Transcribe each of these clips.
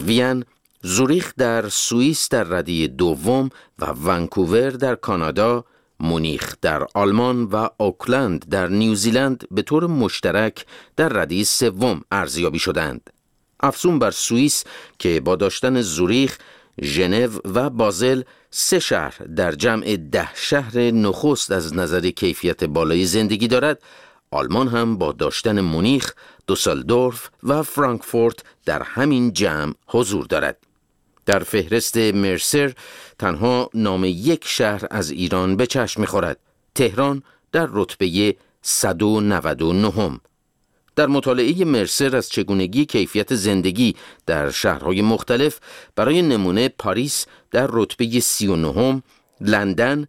وین، زوریخ در سوئیس در رده دوم و ونکوور در کانادا، مونیخ در آلمان و اوکلند در نیوزیلند به طور مشترک در رده سوم ارزیابی شدند. افزون بر سوئیس که با داشتن زوریخ، ژنو و بازل 3 شهر در جمع 10 شهر نخست از نظر کیفیت بالای زندگی دارد، آلمان هم با داشتن مونیخ، دوسلدورف و فرانکفورت در همین جمع حضور دارد. در فهرست مرسر تنها نام 1 شهر از ایران به چشم می‌خورد: تهران در رتبه 199. در مطالعه مرسر از چگونگی کیفیت زندگی در شهرهای مختلف، برای نمونه پاریس در رتبه 39، لندن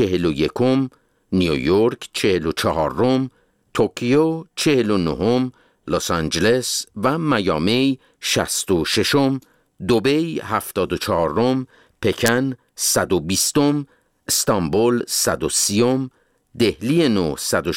41، نیویورک 44، توکیو 49، لس آنجلس و میامی 66، دبی 74، پکن 120، استانبول 130، دهلی نو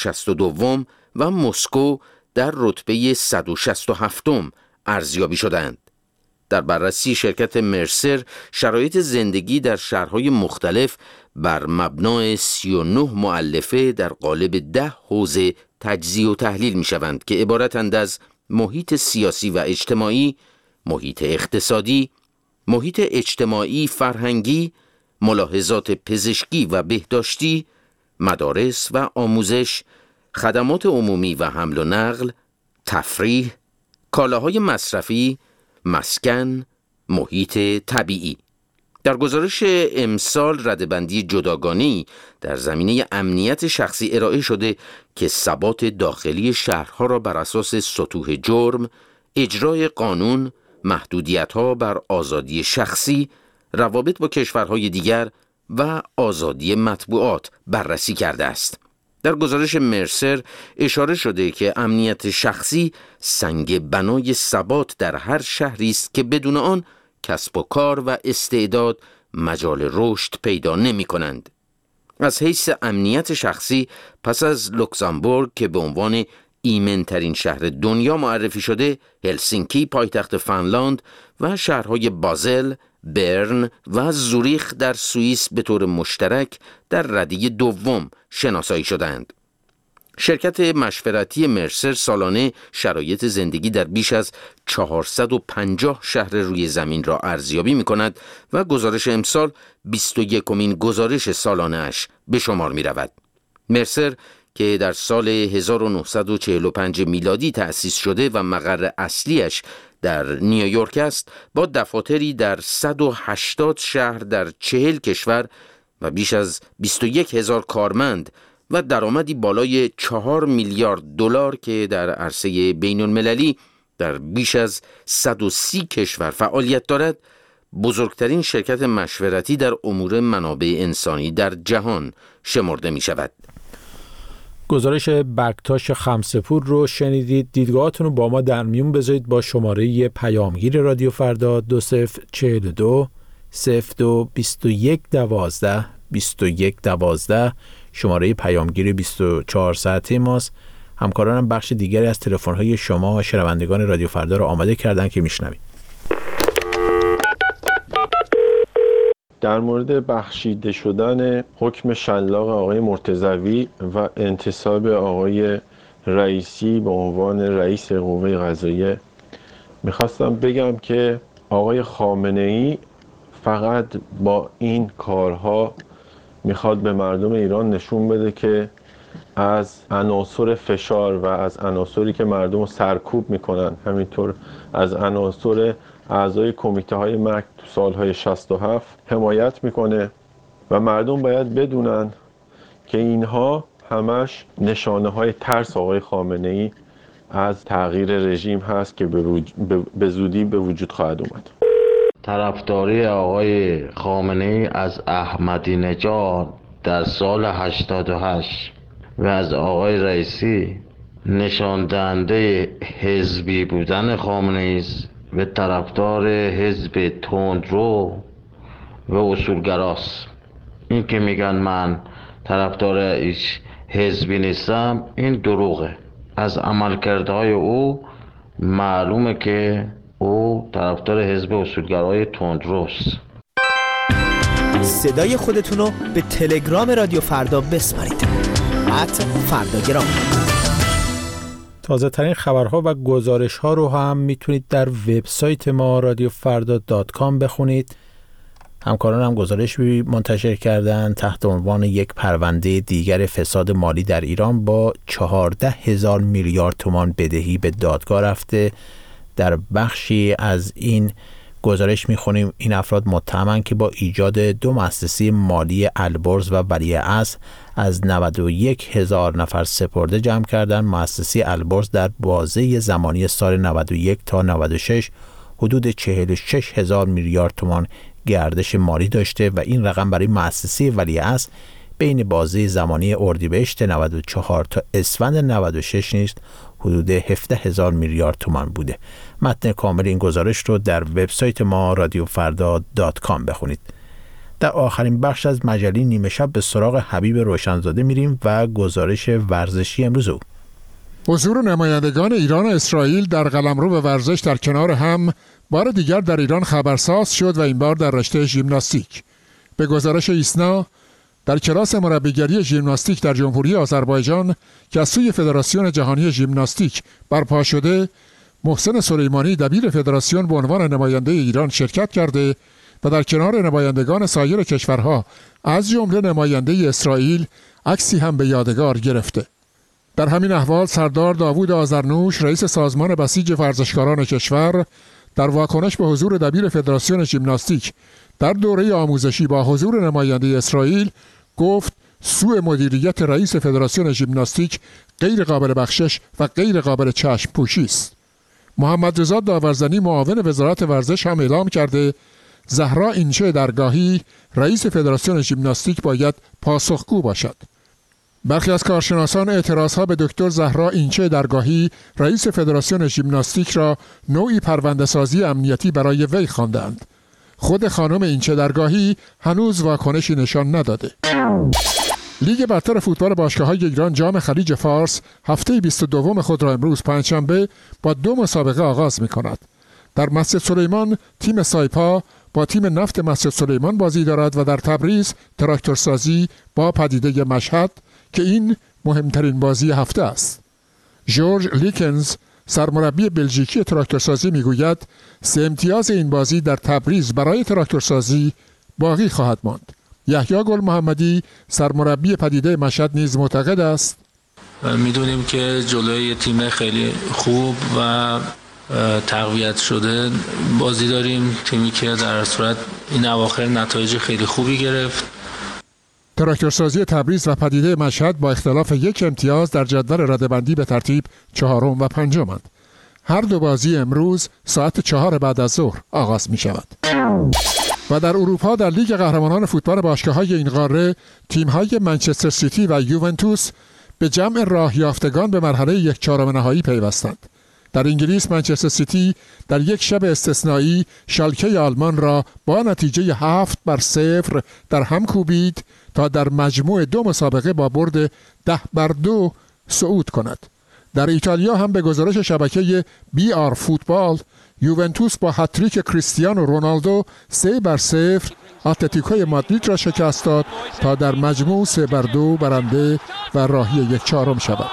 162 و مسکو در رتبه 167 ارزیابی شدند. در بررسی شرکت مرسر، شرایط زندگی در شهرهای مختلف بر مبنای 39 مؤلفه در قالب 10 حوزه تجزیه و تحلیل می شوند که عبارتند از محیط سیاسی و اجتماعی، محیط اقتصادی، محیط اجتماعی فرهنگی، ملاحظات پزشکی و بهداشتی، مدارس و آموزش، خدمات عمومی و حمل و نقل، تفریح، کالاهای مصرفی، مسکن، محیط طبیعی. در گزارش امسال ردبندی جداگانه‌ای در زمینه امنیت شخصی ارائه شده که ثبات داخلی شهرها را بر اساس سطوح جرم، اجرای قانون، محدودیت‌ها بر آزادی شخصی، روابط با کشورهای دیگر و آزادی مطبوعات بررسی کرده است. در گزارش مرسر اشاره شده که امنیت شخصی سنگ بنای ثبات در هر شهری است که بدون آن کسب و کار و استعداد مجال رشد پیدا نمی کنند. از حیث امنیت شخصی، پس از لوکزامبورگ که به عنوان ایمن‌ترین شهر دنیا معرفی شده، هلسینکی پایتخت فنلاند و شهرهای بازل، برن و زوریخ در سوئیس به طور مشترک در رده دوم شناسایی شدند. شرکت مشورتی مرسر سالانه شرایط زندگی در بیش از 450 شهر روی زمین را ارزیابی می کند و گزارش امسال 21مین گزارش سالانه اش به شمار می رود. مرسر که در سال 1945 میلادی تأسیس شده و مقر اصلیش در نیویورک است، با دفاتری در 180 شهر در 40 کشور و بیش از 21,000 کارمند و درآمدی بالای 4 میلیارد دلار که در عرصه بین المللی در بیش از 130 کشور فعالیت دارد، بزرگترین شرکت مشورتی در امور منابع انسانی در جهان شمرده می شود. گزارش بکتاش خمسپور رو شنیدید. دیدگاهاتون رو با ما در میون بذارید با شماره پیامگیر رادیو فردا 2042 02 21 12 21 12 شماره پیامگیر 24 ساعته ماست. همکارانم بخش دیگری از تلفن‌های شما شنوندگان رادیو فردا رو آماده کردن که میشنوید. در مورد بخشیده شدن حکم شلاق آقای مرتضوی و انتصاب آقای رئیسی به عنوان رئیس قوه قضاییه میخواستم بگم که آقای خامنه‌ای فقط با این کارها میخواد به مردم ایران نشون بده که از عناصر فشار و از عناصری که مردم رو سرکوب میکنن، همینطور از عناصر اعضای کمیته های مرگ تو سالهای 67 حمایت میکنه و مردم باید بدونن که اینها همش نشانه های ترس آقای خامنه‌ای از تغییر رژیم هست که به زودی به وجود خواهد اومد. طرفداری آقای خامنه‌ای از احمدی نژاد در سال 88 و از آقای رئیسی نشان دهنده حزبی بودن خامنه‌ای است و طرفدار حزب تندرو و اصولگراست. این که میگن من طرفدار هیچ حزبی نیستم، این دروغه. از عملکردهای او معلومه که او طرفدار حزب اصولگرای تندروست. صدای خودتون رو به تلگرام رادیو فردا بسپارید. @فرداگرام. تازه ترین خبرها و گزارش ها رو هم میتونید در وبسایت ما radioffarda.com بخونید. همکاران هم گزارش منتشر کردن تحت عنوان یک پرونده دیگر فساد مالی در ایران با 14,000 میلیارد تومان بدهی به دادگاه رفته. در بخشی از این گزارش میخونیم این افراد متهمند که با ایجاد 2 مؤسسه مالی البرز و ولیعصر از 91,000 نفر سپرده جمع کردند. مؤسسه البرز در بازه زمانی سال 91 تا 96 حدود 46,000 میلیارد تومان گردش مالی داشته و این رقم برای مؤسسه ولیعصر بین بازه زمانی اردیبهشت 94 تا اسفند 96 نیز حدود 17,000 میلیارد تومان بوده. متن کامل این گزارش رو در وبسایت ما radioffarda.com بخونید. در آخرین بخش از مجله نیمه شب به سراغ حبیب روشنزاده میریم و گزارش ورزشی امروز او. حضور نمایندگان ایران و اسرائیل در قلمرو ورزش در کنار هم بار دیگر در ایران خبرساز شد و این بار در رشته ژیمناستیک. به گزارش ایسنا در کلاس مربیگری ژیمناستیک در جمهوری آذربایجان که از سوی فدراسیون جهانی ژیمناستیک برپا شده، محسن سلیمانی دبیر فدراسیون به عنوان نماینده ایران شرکت کرده و در کنار نمایندگان سایر کشورها از جمله نماینده اسرائیل عکسی هم به یادگار گرفته. در همین احوال سردار داوود آذرنوش رئیس سازمان بسیج ورزشکاران کشور در واکنش به حضور دبیر فدراسیون ژیمناستیک در دوره آموزشی با حضور نماینده اسرائیل گفت سوء مدیریت رئیس فدراسیون ژیمناستیک غیر قابل بخشش و غیر قابل چشم پوشی است. محمد رضا داورزنی معاون وزارت ورزش هم اعلام کرده زهرا اینچه درگاهی رئیس فدراسیون ژیمناستیک باید پاسخگو باشد. برخی از کارشناسان اعتراضها به دکتر زهرا اینچه درگاهی رئیس فدراسیون ژیمناستیک را نوعی پرونده‌سازی امنیتی برای وی خواندند. خود خانم اینچه درگاهی هنوز واکنشی نشان نداده. لیگ برتر فوتبال باشگاه‌های ایران جام خلیج فارس هفته 22 خود را امروز پنجشنبه با 2 مسابقه آغاز می‌کند. در مسجد سلیمان تیم سایپا با تیم نفت مسجد سلیمان بازی دارد و در تبریز تراکتورسازی با پدیده مشهد که این مهمترین بازی هفته است. جورج لیکنز سرمربی بلژیکی تراکتورسازی میگوید 3 امتیاز این بازی در تبریز برای تراکتورسازی باقی خواهد ماند. یحیی گل محمدی سرمربی پدیده مشهد نیز معتقد است میدونیم که جلوی تیم خیلی خوب و تقویت شده بازی داریم، تیمی که در صورت این اواخر نتایج خیلی خوبی گرفت. تراکتورسازی تبریز و پدیده مشهد با اختلاف 1 امتیاز در جدول رده‌بندی به ترتیب 4 و 5 اند. هر 2 بازی امروز ساعت 4 بعد از ظهر آغاز می شود. و در اروپا در لیگ قهرمانان فوتبال باشگاه‌های این قاره تیم‌های منچستر سیتی و یوونتوس به جمع راه یافتگان به مرحله 1/4 نهایی پیوستند. در انگلیس منچستر سیتی در یک شب استثنایی شالکه آلمان را با نتیجه 7-0 در هم کوبید تا در مجموع 2 مسابقه با برد 10-2 صعود کند. در ایتالیا هم به گزارش شبکه BR فوتبال یوونتوس با هتریک کریستیانو رونالدو 3-0 اتلتیکو مادرید را شکست داد تا در مجموع 3-2 برنده و راهی 1/4 شود.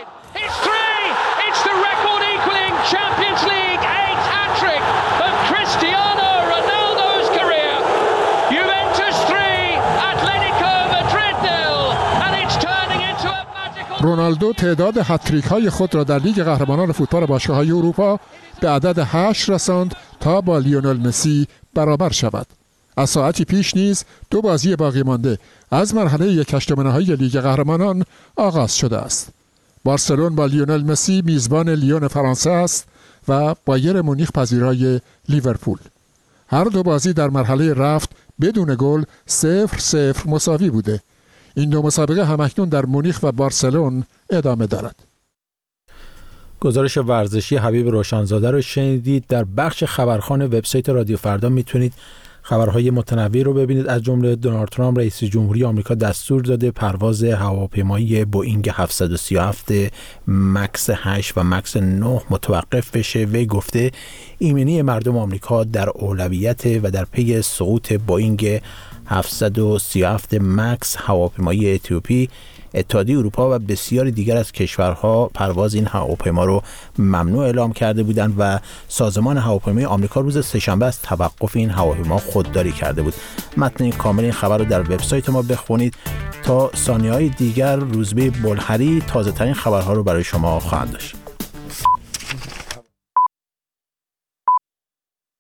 رونالدو تعداد هتریک‌های خود را در لیگ قهرمانان فوتبال باشگاه‌های اروپا به عدد 8 رساند تا با لیونل مسی برابر شود. از ساعتی پیش نیز 2 بازی باقی مانده از مرحله 1/8 نهایی لیگ قهرمانان آغاز شده است. بارسلون با لیونل مسی میزبان لیون فرانسه است و بایر مونیخ پذیرای لیورپول. هر 2 بازی در مرحله رفت بدون گل 0-0 مساوی بوده. این 2 مسابقه همکنون در مونیخ و بارسلون ادامه دارد. گزارش ورزشی حبیب روشنزاده رو شنیدید. در بخش خبرخوان وبسایت رادیو فردا میتونید خبرهای متنوع رو ببینید، از جمله دونالد ترامپ رئیس جمهوری آمریکا دستور داده پرواز هواپیمایی بوئینگ 737 مکس 8 و مکس 9 متوقف بشه. وی گفته ایمنی مردم آمریکا در اولویت و در پی سقوط بوئینگ 737 مکس هواپیمایی اتیوپی، اتحادیه اروپا و بسیاری دیگر از کشورها پرواز این هواپیما رو ممنوع اعلام کرده بودند و سازمان هواپیمای آمریکا روز سه‌شنبه از توقف این هواپیما خودداری کرده بود. متن کامل این خبر رو در وبسایت ما بخونید. تا ثانیه‌های دیگر روزبه بلحری تازه‌ترین خبرها رو برای شما خواهند داشت.